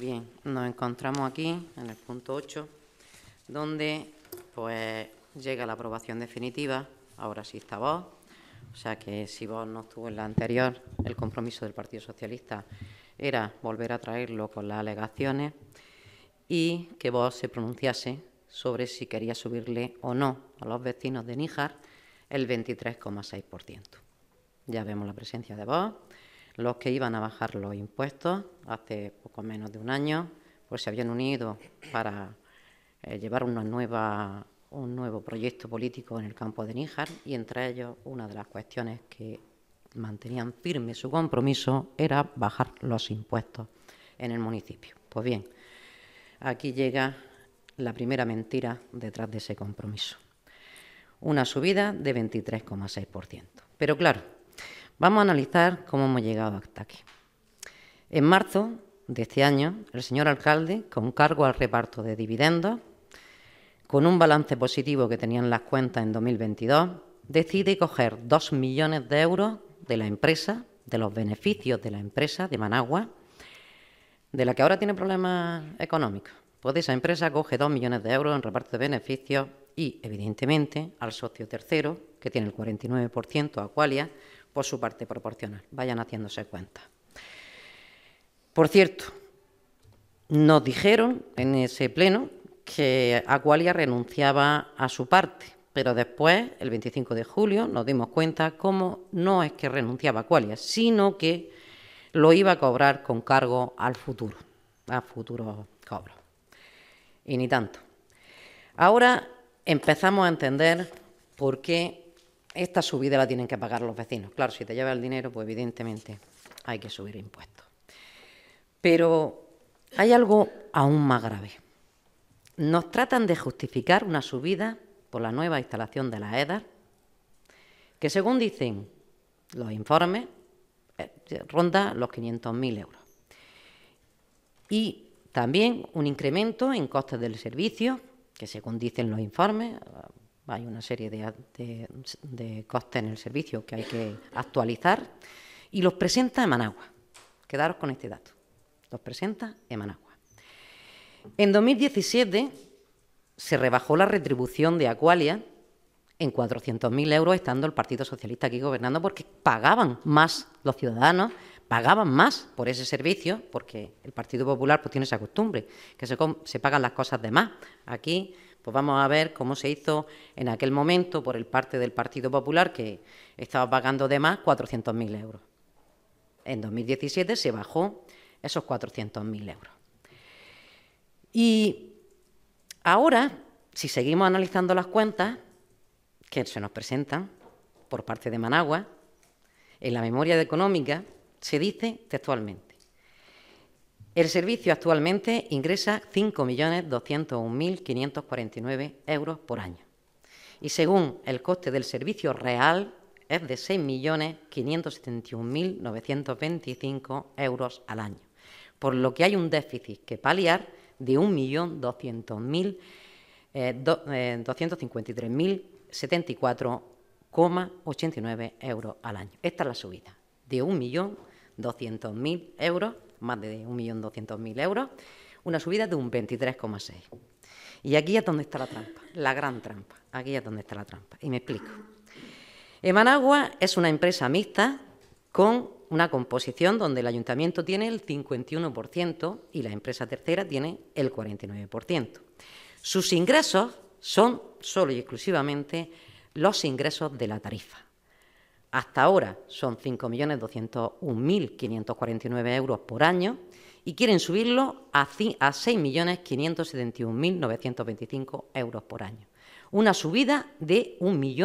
Bien, nos encontramos aquí en el punto 8, donde pues llega la aprobación definitiva. Ahora sí está Vox, o sea que si Vox no estuvo en la anterior, el compromiso del Partido Socialista era volver a traerlo con las alegaciones y que Vox se pronunciase sobre si quería subirle o no a los vecinos de Níjar el 23,6%. Ya vemos la presencia de Vox. Los que iban a bajar los impuestos hace poco menos de un año, pues se habían unido para llevar un nuevo proyecto político en el campo de Níjar, y entre ellos una de las cuestiones que mantenían firme su compromiso era bajar los impuestos en el municipio. Pues bien, aquí llega la primera mentira detrás de ese compromiso. Una subida de 23,6%. Pero claro, vamos a analizar cómo hemos llegado hasta aquí. En marzo de este año, el señor alcalde, con cargo al reparto de dividendos, con un balance positivo que tenían las cuentas en 2022, decide coger 2 millones de euros de la empresa, de los beneficios de la empresa de Managua, de la que ahora tiene problemas económicos. Pues esa empresa coge 2 millones de euros en reparto de beneficios y, evidentemente, al socio tercero, que tiene el 49%, Aqualia, por su parte proporcional. Vayan haciéndose cuenta. Por cierto, nos dijeron en ese pleno que Aqualia renunciaba a su parte, pero después, el 25 de julio, nos dimos cuenta cómo no es que renunciaba a Aqualia, sino que lo iba a cobrar con cargo al futuro, a futuros cobros. Y ni tanto. Ahora empezamos a entender por qué esta subida la tienen que pagar los vecinos. Claro, si te lleva el dinero, pues evidentemente hay que subir impuestos. Pero hay algo aún más grave. Nos tratan de justificar una subida por la nueva instalación de la EDAR, que según dicen los informes, ronda los 500.000 euros. Y también un incremento en costes del servicio, que según dicen los informes, hay una serie de costes en el servicio que hay que actualizar, y los presenta Emanagua. Quedaros con este dato. Los presenta Emanagua. En 2017 se rebajó la retribución de Aqualia en 400.000 euros, estando el Partido Socialista aquí gobernando, porque pagaban más los ciudadanos, pagaban más por ese servicio, porque el Partido Popular pues tiene esa costumbre, que se pagan las cosas de más. Aquí pues vamos a ver cómo se hizo en aquel momento por el parte del Partido Popular, que estaba pagando de más 400.000 euros. En 2017 se bajó esos 400.000 euros. Y ahora, si seguimos analizando las cuentas que se nos presentan por parte de Managua, en la memoria económica se dice textualmente: el servicio actualmente ingresa 5.201.549 euros por año. Y según el coste del servicio real es de 6.571.925 euros al año. Por lo que hay un déficit que paliar de 1.253.074,89 euros al año. Esta es la subida, de 1.200.000 euros, más de 1.200.000 euros, una subida de un 23,6. Y aquí es donde está la trampa, la gran trampa. Aquí es donde está la trampa. Y me explico. Emanagua es una empresa mixta con una composición donde el ayuntamiento tiene el 51% y la empresa tercera tiene el 49%. Sus ingresos son solo y exclusivamente los ingresos de la tarifa. Hasta ahora son 5.201.549 euros por año y quieren subirlo a 6.571.925 euros por año. Una subida de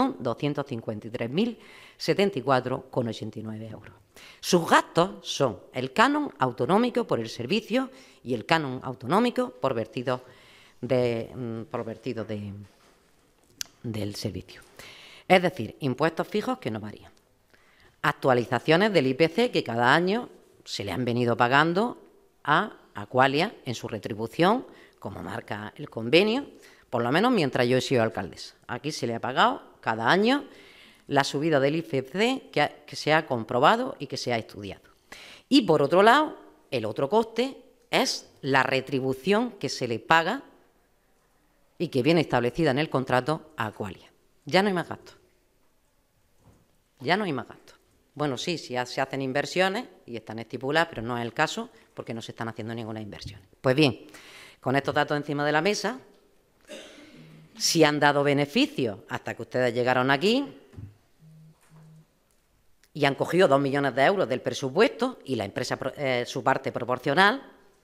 1.253.074,89 euros. Sus gastos son el canon autonómico por el servicio y el canon autonómico por vertido del servicio. Es decir, impuestos fijos que no varían. Actualizaciones del IPC que cada año se le han venido pagando a Aqualia en su retribución, como marca el convenio, por lo menos mientras yo he sido alcaldesa. Aquí se le ha pagado cada año la subida del IPC que se ha comprobado y que se ha estudiado. Y por otro lado, el otro coste es la retribución que se le paga y que viene establecida en el contrato a Aqualia. Ya no hay más gastos. Ya no hay más gastos. Bueno, sí, se hacen inversiones y están estipuladas, pero no es el caso porque no se están haciendo ninguna inversión. Pues bien, con estos datos encima de la mesa, si han dado beneficios hasta que ustedes llegaron aquí y han cogido 2 millones de euros del presupuesto y la empresa su parte proporcional,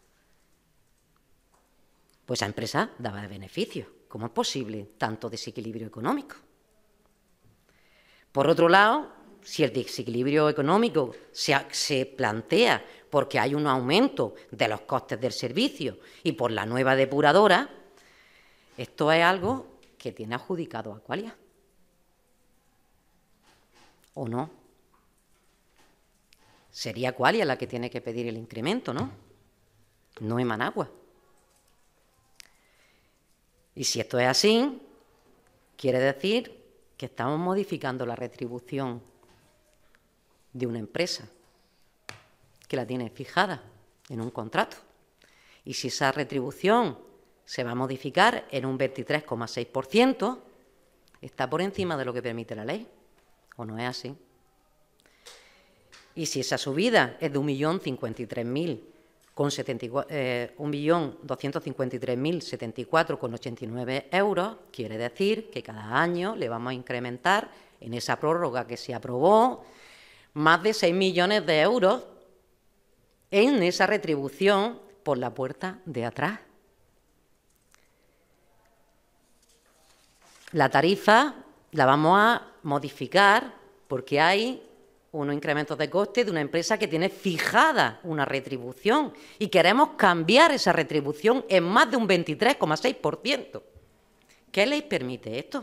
pues esa empresa daba beneficios. ¿Cómo es posible tanto desequilibrio económico? Por otro lado, si el desequilibrio económico se plantea porque hay un aumento de los costes del servicio y por la nueva depuradora, esto es algo que tiene adjudicado Aqualia. ¿O no? Sería Aqualia la que tiene que pedir el incremento, ¿no? No Emanagua. Y si esto es así, quiere decir que estamos modificando la retribución de una empresa que la tiene fijada en un contrato. Y si esa retribución se va a modificar en un 23,6%, está por encima de lo que permite la ley. ¿O no es así? Y si esa subida es de 1.253.074,89 euros, quiere decir que cada año le vamos a incrementar en esa prórroga que se aprobó más de 6 millones de euros en esa retribución por la puerta de atrás. La tarifa la vamos a modificar porque hay unos incrementos de coste de una empresa que tiene fijada una retribución y queremos cambiar esa retribución en más de un 23,6%. ¿Qué ley permite esto?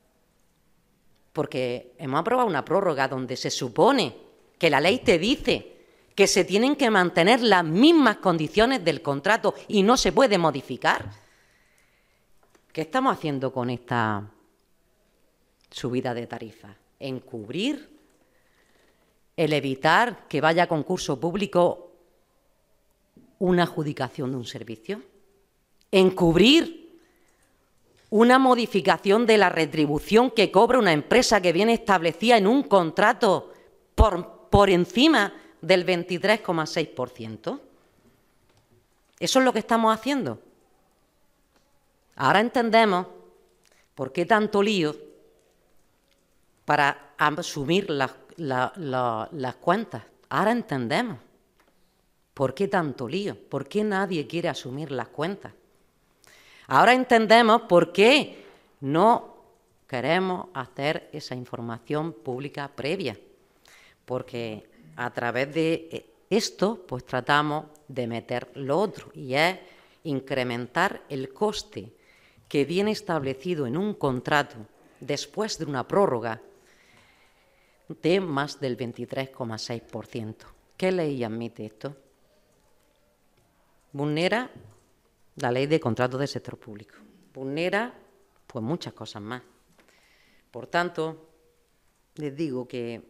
Porque hemos aprobado una prórroga donde se supone que la ley te dice que se tienen que mantener las mismas condiciones del contrato y no se puede modificar. ¿Qué estamos haciendo con esta subida de tarifas? Encubrir, el evitar que vaya a concurso público una adjudicación de un servicio, encubrir una modificación de la retribución que cobra una empresa que viene establecida en un contrato por encima del 23,6%. Eso es lo que estamos haciendo. Ahora entendemos por qué tanto lío para asumir las cuentas. Ahora entendemos por qué tanto lío, por qué nadie quiere asumir las cuentas. Ahora entendemos por qué no queremos hacer esa información pública previa, porque a través de esto pues tratamos de meter lo otro, y es incrementar el coste que viene establecido en un contrato después de una prórroga de más del 23,6%. ¿Qué ley admite esto? Vulnera la ley de contratos del sector público. Vulnera pues muchas cosas más. Por tanto, les digo que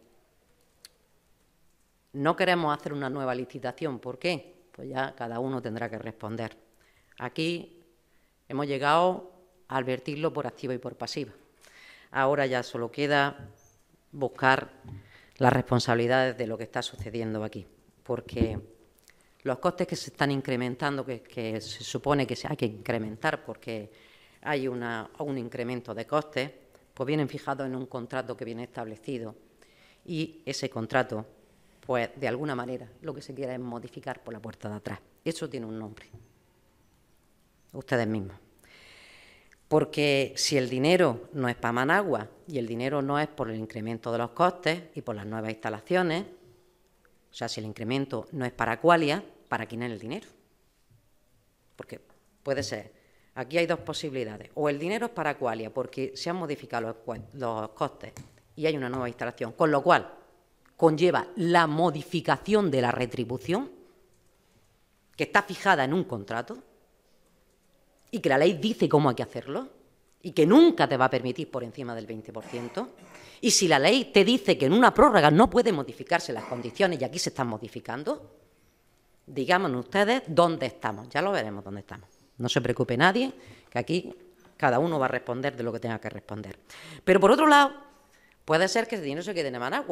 no queremos hacer una nueva licitación. ¿Por qué? Pues ya cada uno tendrá que responder. Aquí hemos llegado a advertirlo por activa y por pasiva. Ahora ya solo queda buscar las responsabilidades de lo que está sucediendo aquí, porque los costes que se están incrementando, que se supone que hay que incrementar porque hay un incremento de costes, pues vienen fijados en un contrato que viene establecido, y ese contrato, pues de alguna manera, lo que se quiere es modificar por la puerta de atrás. Eso tiene un nombre. Ustedes mismos. Porque si el dinero no es para Managua y el dinero no es por el incremento de los costes y por las nuevas instalaciones, o sea, si el incremento no es para Aqualia, ¿para quién es el dinero? Porque puede ser, aquí hay dos posibilidades, o el dinero es para Aqualia porque se han modificado los costes y hay una nueva instalación, con lo cual conlleva la modificación de la retribución que está fijada en un contrato, y que la ley dice cómo hay que hacerlo, y que nunca te va a permitir por encima del 20%, y si la ley te dice que en una prórroga no pueden modificarse las condiciones y aquí se están modificando, díganme ustedes dónde estamos. Ya lo veremos dónde estamos. No se preocupe nadie, que aquí cada uno va a responder de lo que tenga que responder. Pero por otro lado, puede ser que ese dinero se quede en Managua.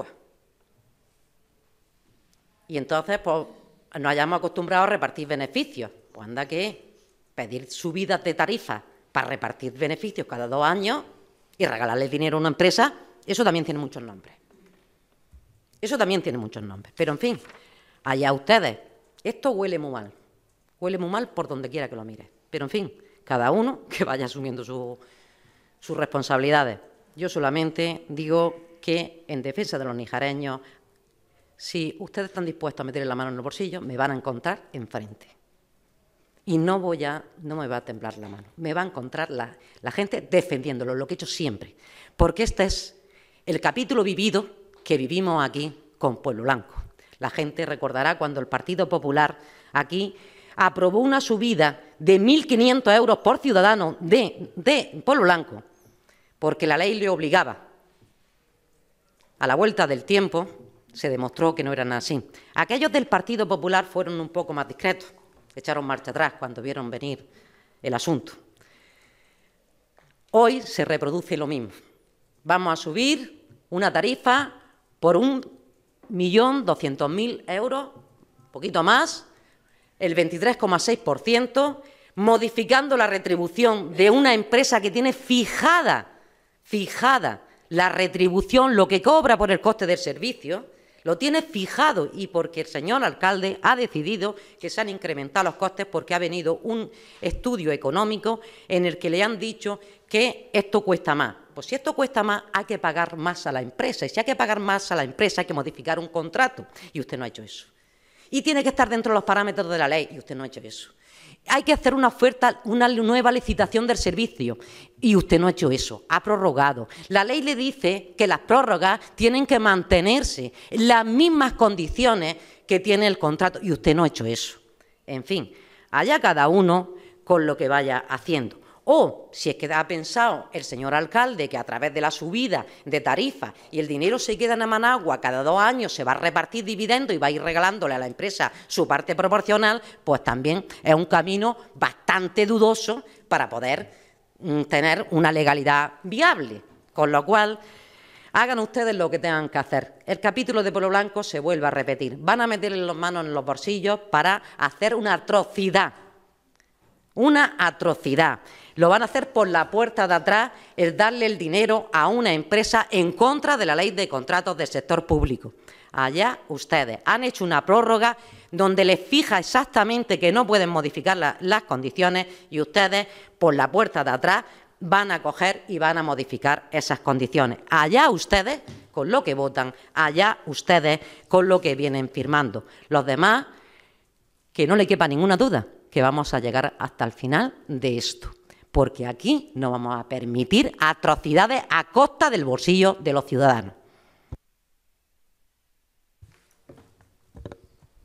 Y entonces, pues, nos hayamos acostumbrado a repartir beneficios. Pues anda que pedir subidas de tarifas para repartir beneficios cada 2 años y regalarle dinero a una empresa, eso también tiene muchos nombres. Eso también tiene muchos nombres. Pero, en fin, allá ustedes. Esto huele muy mal. Huele muy mal por donde quiera que lo mire. Pero, en fin, cada uno que vaya asumiendo sus responsabilidades. Yo solamente digo que, en defensa de los nijareños, si ustedes están dispuestos a meter la mano en los bolsillos, me van a encontrar enfrente. Y no me va a temblar la mano. Me va a encontrar la gente defendiéndolo, lo que he hecho siempre. Porque este es el capítulo vivido que vivimos aquí con Pueblo Blanco. La gente recordará cuando el Partido Popular aquí aprobó una subida de 1.500 euros por ciudadano de Pueblo Blanco, porque la ley le obligaba. A la vuelta del tiempo se demostró que no eran así. Aquellos del Partido Popular fueron un poco más discretos, echaron marcha atrás cuando vieron venir el asunto. Hoy se reproduce lo mismo. Vamos a subir una tarifa por 1.200.000 euros, un poquito más, el 23,6%, modificando la retribución de una empresa que tiene fijada la retribución, lo que cobra por el coste del servicio, lo tiene fijado, y porque el señor alcalde ha decidido que se han incrementado los costes porque ha venido un estudio económico en el que le han dicho que esto cuesta más. Pues si esto cuesta más, hay que pagar más a la empresa, y si hay que pagar más a la empresa hay que modificar un contrato, y usted no ha hecho eso. Y tiene que estar dentro de los parámetros de la ley, y usted no ha hecho eso. Hay que hacer una oferta, una nueva licitación del servicio, y usted no ha hecho eso, ha prorrogado. La ley le dice que las prórrogas tienen que mantenerse en las mismas condiciones que tiene el contrato, y usted no ha hecho eso. En fin, allá cada uno con lo que vaya haciendo. O, si es que ha pensado el señor alcalde que a través de la subida de tarifas y el dinero se queda en Managua, cada 2 años se va a repartir dividendos y va a ir regalándole a la empresa su parte proporcional, pues también es un camino bastante dudoso para poder tener una legalidad viable. Con lo cual, hagan ustedes lo que tengan que hacer. El capítulo de Pueblo Blanco se vuelve a repetir. Van a meterle las manos en los bolsillos para hacer una atrocidad. Una atrocidad. Lo van a hacer por la puerta de atrás, el darle el dinero a una empresa en contra de la ley de contratos del sector público. Allá ustedes han hecho una prórroga donde les fija exactamente que no pueden modificar las condiciones, y ustedes por la puerta de atrás van a coger y van a modificar esas condiciones. Allá ustedes con lo que votan, allá ustedes con lo que vienen firmando. Los demás, que no le quepa ninguna duda, que vamos a llegar hasta el final de esto, porque aquí no vamos a permitir atrocidades a costa del bolsillo de los ciudadanos.